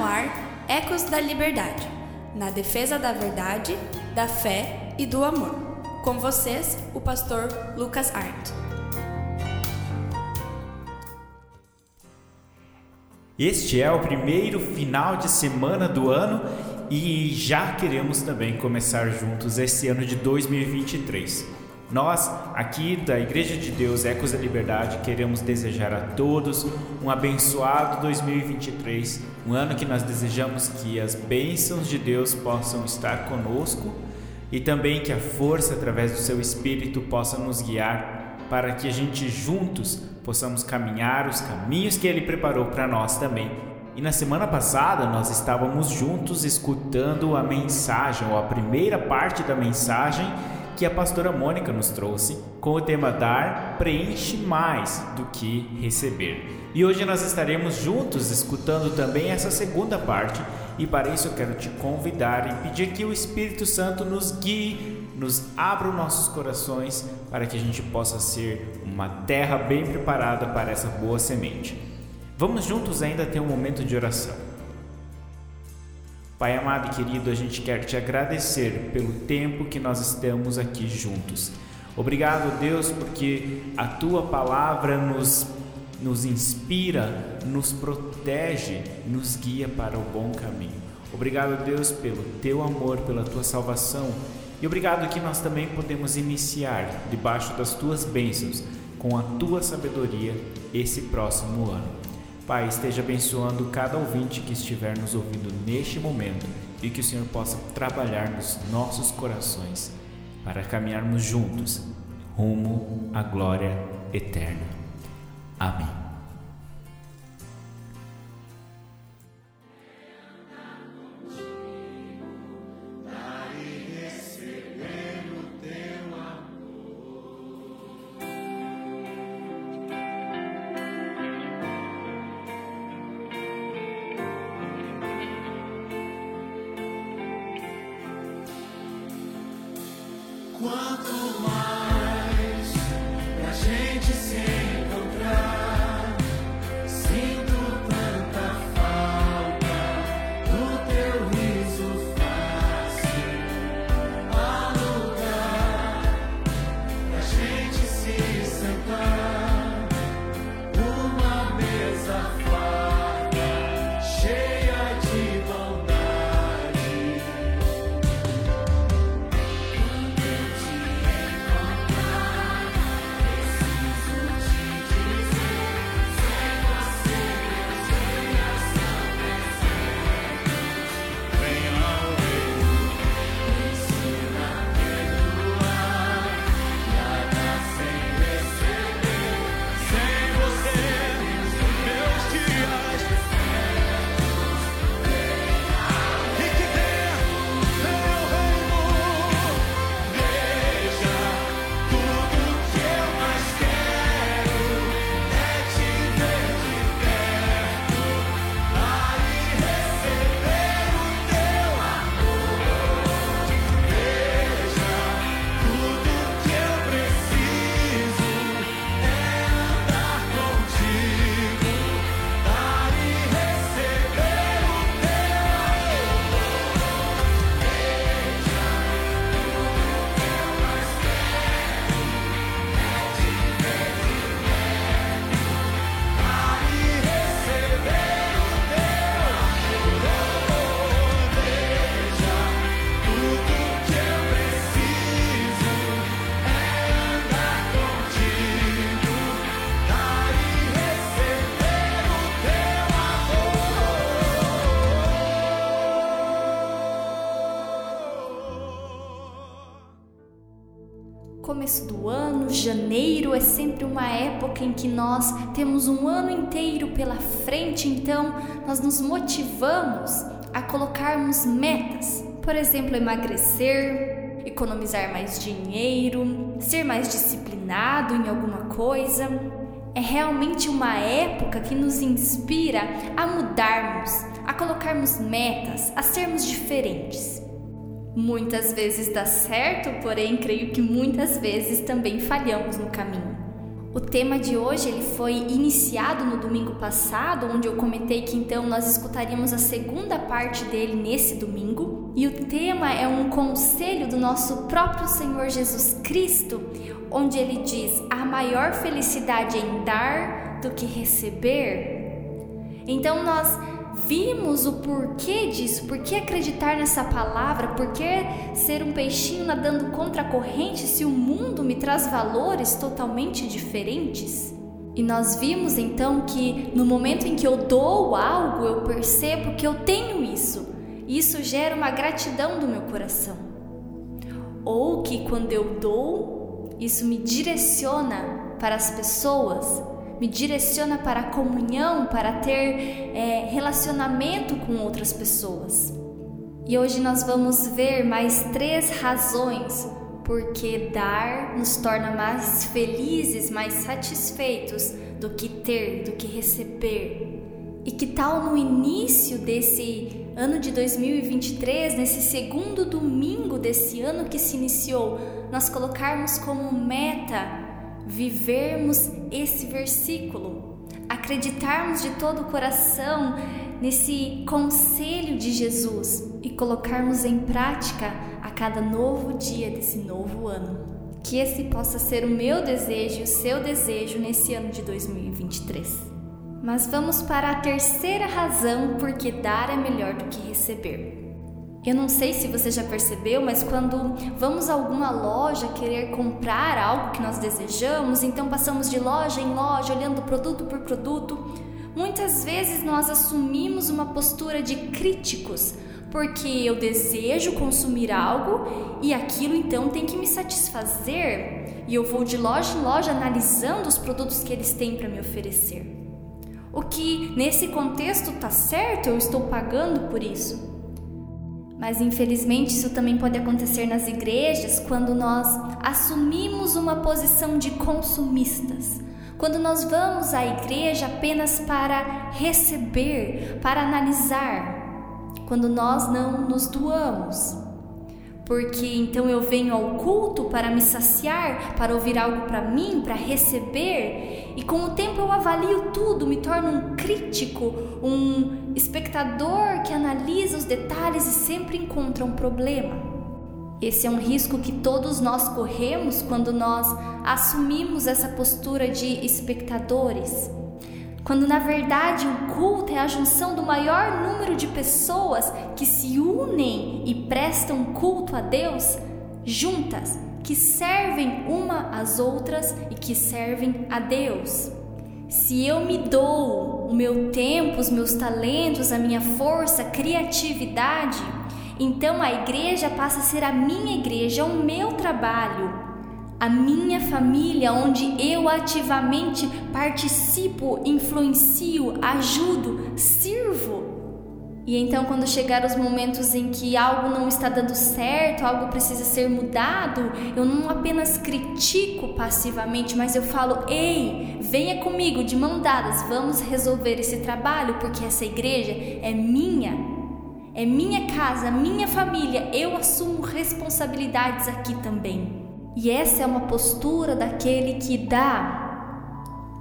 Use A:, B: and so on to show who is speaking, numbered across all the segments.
A: ar Ecos da Liberdade, na defesa da verdade, da fé e do amor. Com vocês, o pastor Lucas Arndt.
B: Este é o primeiro final de semana do ano e já queremos também começar juntos esse ano de 2023. Nós, aqui da Igreja de Deus Ecos da Liberdade, queremos desejar a todos um abençoado 2023, um ano que nós desejamos que as bênçãos de Deus possam estar conosco e também que a força através do seu Espírito possa nos guiar para que a gente juntos possamos caminhar os caminhos que Ele preparou para nós também. E na semana passada nós estávamos juntos escutando a mensagem, ou a primeira parte da mensagem que a pastora Mônica nos trouxe, com o tema Dar preenche mais do que receber. E hoje nós estaremos juntos escutando também essa segunda parte, e para isso eu quero te convidar e pedir que o Espírito Santo nos guie, nos abra os nossos corações para que a gente possa ser uma terra bem preparada para essa boa semente. Vamos juntos ainda ter um momento de oração. Pai amado e querido, a gente quer te agradecer pelo tempo que nós estamos aqui juntos. Obrigado, Deus, porque a Tua palavra nos inspira, nos protege, nos guia para o bom caminho. Obrigado, Deus, pelo Teu amor, pela Tua salvação. E obrigado que nós também podemos iniciar, debaixo das Tuas bênçãos, com a Tua sabedoria, esse próximo ano. Pai, esteja abençoando cada ouvinte que estiver nos ouvindo neste momento e que o Senhor possa trabalhar nos nossos corações para caminharmos juntos rumo à glória eterna. Amém.
C: Quanto mais pra gente se encontrar, sinto tanta falta do teu riso fácil. Há lugar pra gente se sentar, uma mesa farta, cheia de bondade.
A: Começo do ano, janeiro, é sempre uma época em que nós temos um ano inteiro pela frente, então nós nos motivamos a colocarmos metas. Por exemplo, emagrecer, economizar mais dinheiro, ser mais disciplinado em alguma coisa. É realmente uma época que nos inspira a mudarmos, a colocarmos metas, a sermos diferentes. Muitas vezes dá certo, porém creio que muitas vezes também falhamos no caminho. O tema de hoje ele foi iniciado no domingo passado, onde eu comentei que então nós escutaríamos a segunda parte dele nesse domingo. E o tema é um conselho do nosso próprio Senhor Jesus Cristo, onde ele diz: a maior felicidade é em dar do que receber. Então nós vimos o porquê disso, por que acreditar nessa palavra, por que ser um peixinho nadando contra a corrente se o mundo me traz valores totalmente diferentes. E nós vimos então que no momento em que eu dou algo, eu percebo que eu tenho isso, e isso gera uma gratidão do meu coração. Ou que quando eu dou, isso me direciona para as pessoas, me direciona para a comunhão, para ter relacionamento com outras pessoas. E hoje nós vamos ver mais 3 razões porque dar nos torna mais felizes, mais satisfeitos do que ter, do que receber. E que tal no início desse ano de 2023, nesse segundo domingo desse ano que se iniciou, nós colocarmos como meta vivermos esse versículo, acreditarmos de todo o coração nesse conselho de Jesus e colocarmos em prática a cada novo dia desse novo ano. Que esse possa ser o meu desejo e o seu desejo nesse ano de 2023. Mas vamos para a terceira razão porque dar é melhor do que receber. Eu não sei se você já percebeu, mas quando vamos a alguma loja querer comprar algo que nós desejamos, então passamos de loja em loja, olhando produto por produto, muitas vezes nós assumimos uma postura de críticos, porque eu desejo consumir algo e aquilo então tem que me satisfazer, e eu vou de loja em loja analisando os produtos que eles têm para me oferecer. O que nesse contexto está certo, eu estou pagando por isso. Mas infelizmente isso também pode acontecer nas igrejas quando nós assumimos uma posição de consumistas. Quando nós vamos à igreja apenas para receber, para analisar. Quando nós não nos doamos. Porque então eu venho ao culto para me saciar, para ouvir algo para mim, para receber, e com o tempo eu avalio tudo, me torno um crítico, um espectador que analisa os detalhes e sempre encontra um problema. Esse é um risco que todos nós corremos quando nós assumimos essa postura de espectadores. Quando na verdade o culto é a junção do maior número de pessoas que se unem e prestam culto a Deus juntas, que servem uma às outras e que servem a Deus. Se eu me dou o meu tempo, os meus talentos, a minha força, criatividade, então a igreja passa a ser a minha igreja, o meu trabalho, a minha família, onde eu ativamente participo, influencio, ajudo, sirvo. E então quando chegar os momentos em que algo não está dando certo, algo precisa ser mudado, eu não apenas critico passivamente, mas eu falo: ei, venha comigo de mão dadas, vamos resolver esse trabalho, porque essa igreja é minha casa, minha família, eu assumo responsabilidades aqui também. E essa é uma postura daquele que dá.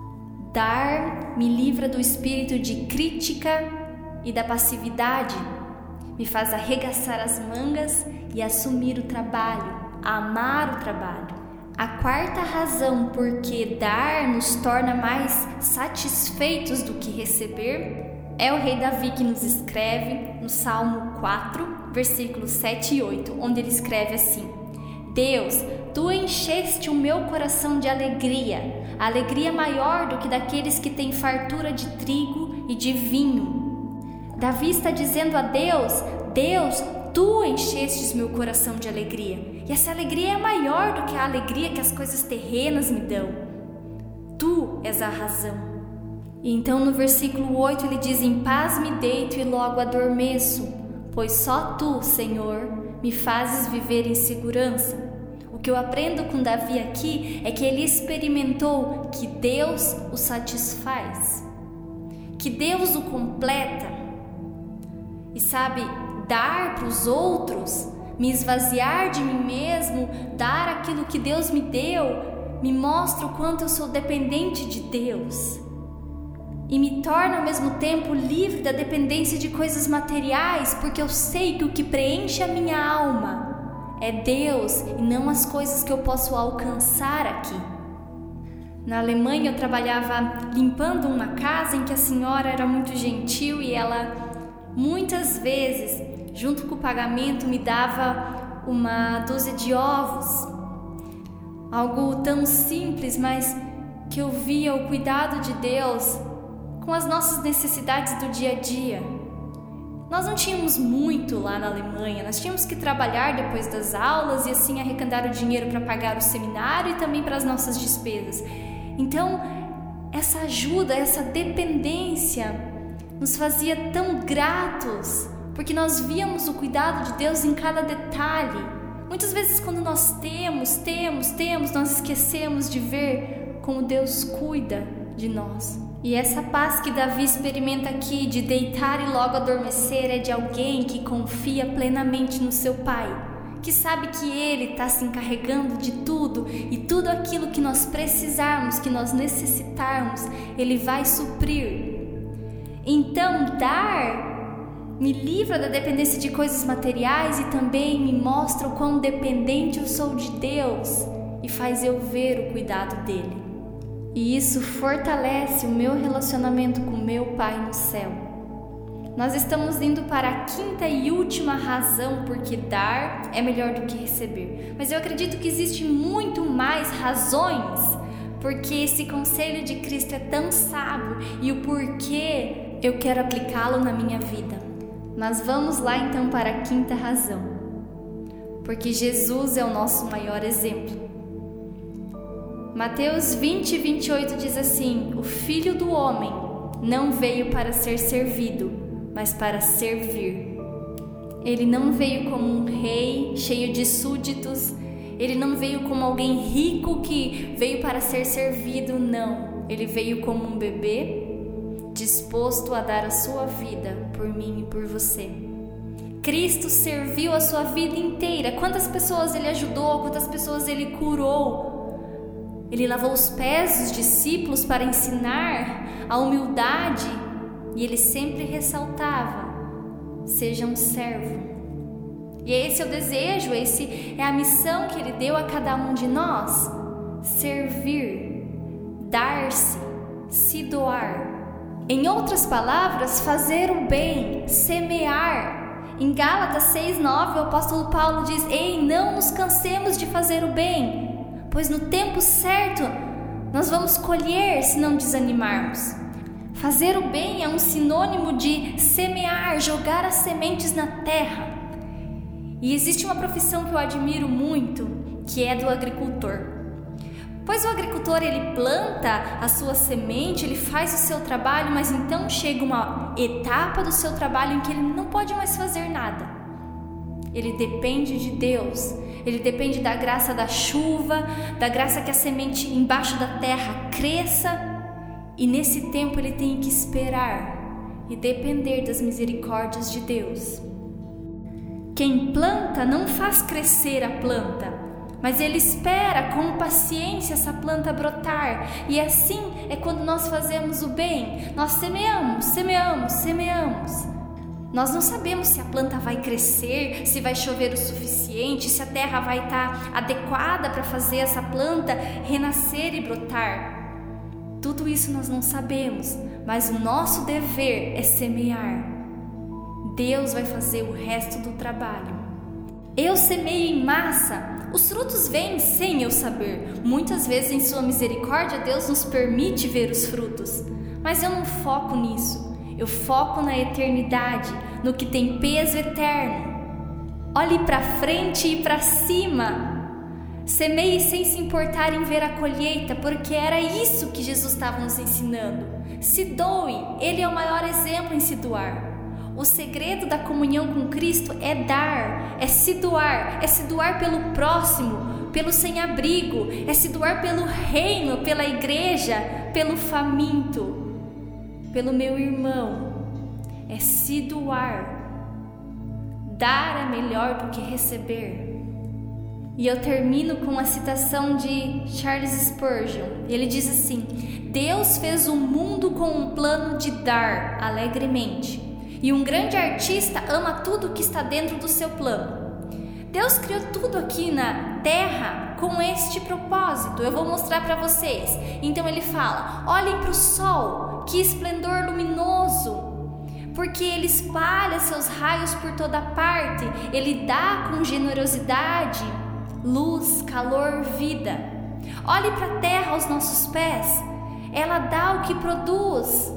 A: Dar me livra do espírito de crítica e da passividade, me faz arregaçar as mangas e assumir o trabalho, amar o trabalho. A quarta razão por que dar nos torna mais satisfeitos do que receber é o rei Davi que nos escreve no Salmo 4, versículos 7 e 8, onde ele escreve assim: Deus, Tu encheste o meu coração de alegria, alegria maior do que daqueles que têm fartura de trigo e de vinho. Davi está dizendo a Deus: Deus, Tu enchestes meu coração de alegria. E essa alegria é maior do que a alegria que as coisas terrenas me dão. Tu és a razão. E então no versículo 8 ele diz: em paz me deito e logo adormeço, pois só Tu, Senhor, me fazes viver em segurança. O que eu aprendo com Davi aqui é que ele experimentou que Deus o satisfaz, que Deus o completa. E sabe, dar para os outros, me esvaziar de mim mesmo, dar aquilo que Deus me deu, me mostra o quanto eu sou dependente de Deus e me torna ao mesmo tempo livre da dependência de coisas materiais, porque eu sei que o que preenche a minha alma é Deus e não as coisas que eu posso alcançar aqui. Na Alemanha eu trabalhava limpando uma casa em que a senhora era muito gentil e ela muitas vezes, junto com o pagamento, me dava uma dúzia de ovos. Algo tão simples, mas que eu via o cuidado de Deus com as nossas necessidades do dia a dia. Nós não tínhamos muito lá na Alemanha, nós tínhamos que trabalhar depois das aulas e assim arrecadar o dinheiro para pagar o seminário e também para as nossas despesas. Então, essa ajuda, essa dependência nos fazia tão gratos, porque nós víamos o cuidado de Deus em cada detalhe. Muitas vezes quando nós temos, nós esquecemos de ver como Deus cuida de nós. E essa paz que Davi experimenta aqui de deitar e logo adormecer é de alguém que confia plenamente no seu Pai, que sabe que Ele está se encarregando de tudo e tudo aquilo que nós precisarmos, que nós necessitarmos, Ele vai suprir. Então, dar me livra da dependência de coisas materiais e também me mostra o quão dependente eu sou de Deus e faz eu ver o cuidado dEle. E isso fortalece o meu relacionamento com meu Pai no céu. Nós estamos indo para a quinta e última razão porque dar é melhor do que receber. Mas eu acredito que existe muito mais razões porque esse conselho de Cristo é tão sábio e o porquê eu quero aplicá-lo na minha vida. Mas vamos lá então para a quinta razão. Porque Jesus é o nosso maior exemplo. Mateus 20:28 diz assim: o Filho do Homem não veio para ser servido, mas para servir. Ele não veio como um rei cheio de súditos, ele não veio como alguém rico que veio para ser servido, não. Ele veio como um bebê, disposto a dar a sua vida por mim e por você. Cristo serviu a sua vida inteira. Quantas pessoas ele ajudou, quantas pessoas ele curou. Ele lavou os pés dos discípulos para ensinar a humildade e ele sempre ressaltava: seja um servo. E esse é o desejo, esse é a missão que ele deu a cada um de nós: servir, dar-se, se doar. Em outras palavras, fazer o bem, semear. Em Gálatas 6:9, o apóstolo Paulo diz: ei, não nos cansemos de fazer o bem, pois no tempo certo nós vamos colher se não desanimarmos. Fazer o bem é um sinônimo de semear, jogar as sementes na terra. E existe uma profissão que eu admiro muito, que é do agricultor. Pois o agricultor, ele planta a sua semente, ele faz o seu trabalho, mas então chega uma etapa do seu trabalho em que ele não pode mais fazer nada. Ele depende de Deus, ele depende da graça da chuva, da graça que a semente embaixo da terra cresça, e nesse tempo ele tem que esperar e depender das misericórdias de Deus. Quem planta não faz crescer a planta, mas ele espera com paciência essa planta brotar, e assim é quando nós fazemos o bem. Nós semeamos. Nós não sabemos se a planta vai crescer, se vai chover o suficiente, se a terra vai estar adequada para fazer essa planta renascer e brotar. Tudo isso nós não sabemos, mas o nosso dever é semear. Deus vai fazer o resto do trabalho. Eu semeio em massa, os frutos vêm sem eu saber. Muitas vezes, em sua misericórdia, Deus nos permite ver os frutos, mas eu não foco nisso. Eu foco na eternidade, no que tem peso eterno. Olhe para frente e para cima. Semeie sem se importar em ver a colheita, porque era isso que Jesus estava nos ensinando. Se doe, Ele é o maior exemplo em se doar. O segredo da comunhão com Cristo é dar, é se doar pelo próximo, pelo sem-abrigo, é se doar pelo reino, pela igreja, pelo faminto, pelo meu irmão. É se doar. Dar é melhor do que receber. E eu termino com uma citação de Charles Spurgeon. Ele diz assim: Deus fez o mundo com um plano de dar alegremente, e um grande artista ama tudo que está dentro do seu plano. Deus criou tudo aqui na Terra com este propósito. Eu vou mostrar para vocês. Então ele fala: olhem para o sol, que esplendor luminoso, porque ele espalha seus raios por toda parte. Ele dá com generosidade luz, calor, vida. Olhe para a terra aos nossos pés, ela dá o que produz.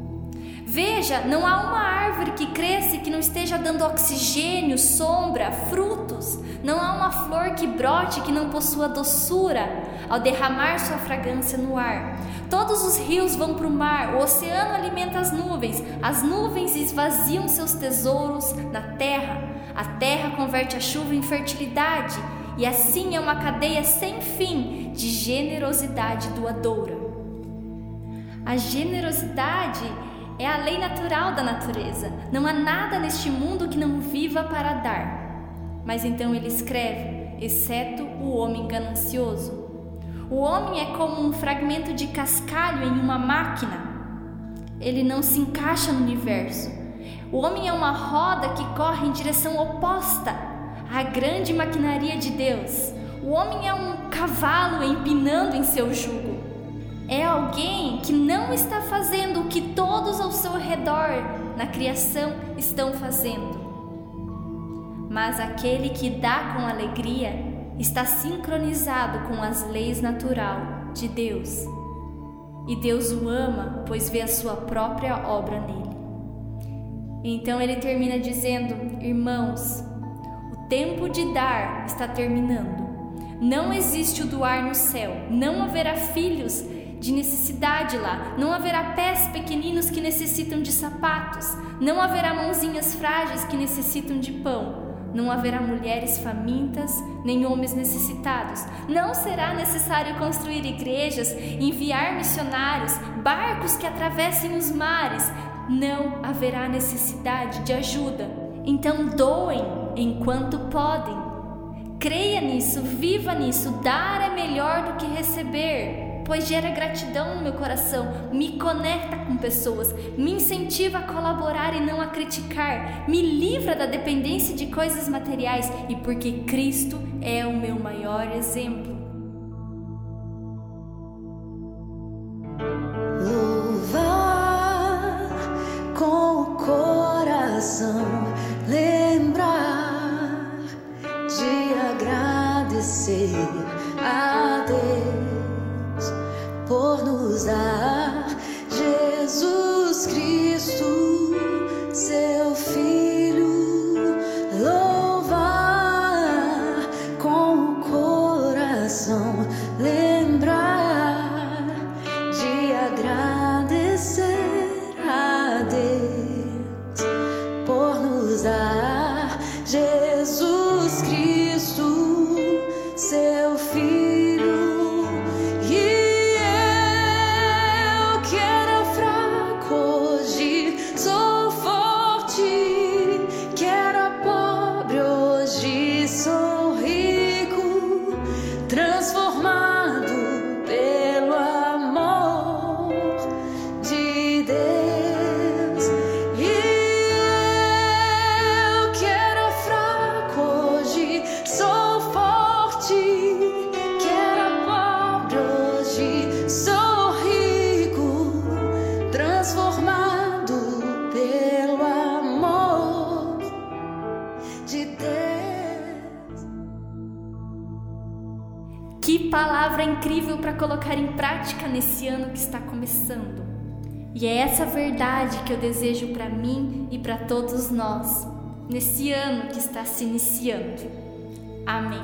A: Veja, não há uma árvore que cresça e que não esteja dando oxigênio, sombra, frutos. Não há uma flor que brote que não possua doçura ao derramar sua fragrância no ar. Todos os rios vão para o mar, o oceano alimenta as nuvens esvaziam seus tesouros na terra. A terra converte a chuva em fertilidade, e assim é uma cadeia sem fim de generosidade doadora. A generosidade é a lei natural da natureza. Não há nada neste mundo que não viva para dar. Mas então ele escreve: exceto o homem ganancioso. O homem é como um fragmento de cascalho em uma máquina. Ele não se encaixa no universo. O homem é uma roda que corre em direção oposta à grande maquinaria de Deus. O homem é um cavalo empinando em seu jugo. É alguém que não está fazendo o que todos ao seu redor na criação estão fazendo. Mas aquele que dá com alegria está sincronizado com as leis naturais de Deus. E Deus o ama, pois vê a sua própria obra nele. Então ele termina dizendo: irmãos, o tempo de dar está terminando. Não existe o doar no céu. Não haverá filhos de necessidade lá. Não haverá pés pequeninos que necessitam de sapatos. Não haverá mãozinhas frágeis que necessitam de pão. Não haverá mulheres famintas, nem homens necessitados. Não será necessário construir igrejas, enviar missionários, barcos que atravessem os mares. Não haverá necessidade de ajuda. Então doem enquanto podem. Creia nisso, viva nisso. Dar é melhor do que receber, pois gera gratidão no meu coração, me conecta com pessoas, me incentiva a colaborar e não a criticar, me livra da dependência de coisas materiais, e porque Cristo é o meu maior exemplo.
D: Louvar com o coração, lembrar de agradecer a Deus por nos dar Jesus Cristo, seu Filho. Louvar com o coração, lembrar de agradecer a Deus por nos dar Jesus Cristo, seu Filho.
A: Que palavra incrível para colocar em prática nesse ano que está começando. E é essa verdade que eu desejo para mim e para todos nós, nesse ano que está se iniciando. Amém.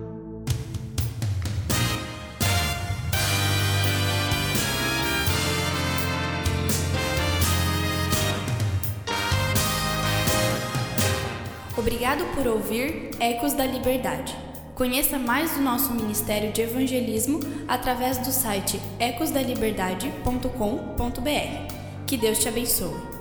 E: Obrigado por ouvir Ecos da Liberdade. Conheça mais do nosso Ministério de Evangelismo através do site ecosdaliberdade.com.br. Que Deus te abençoe.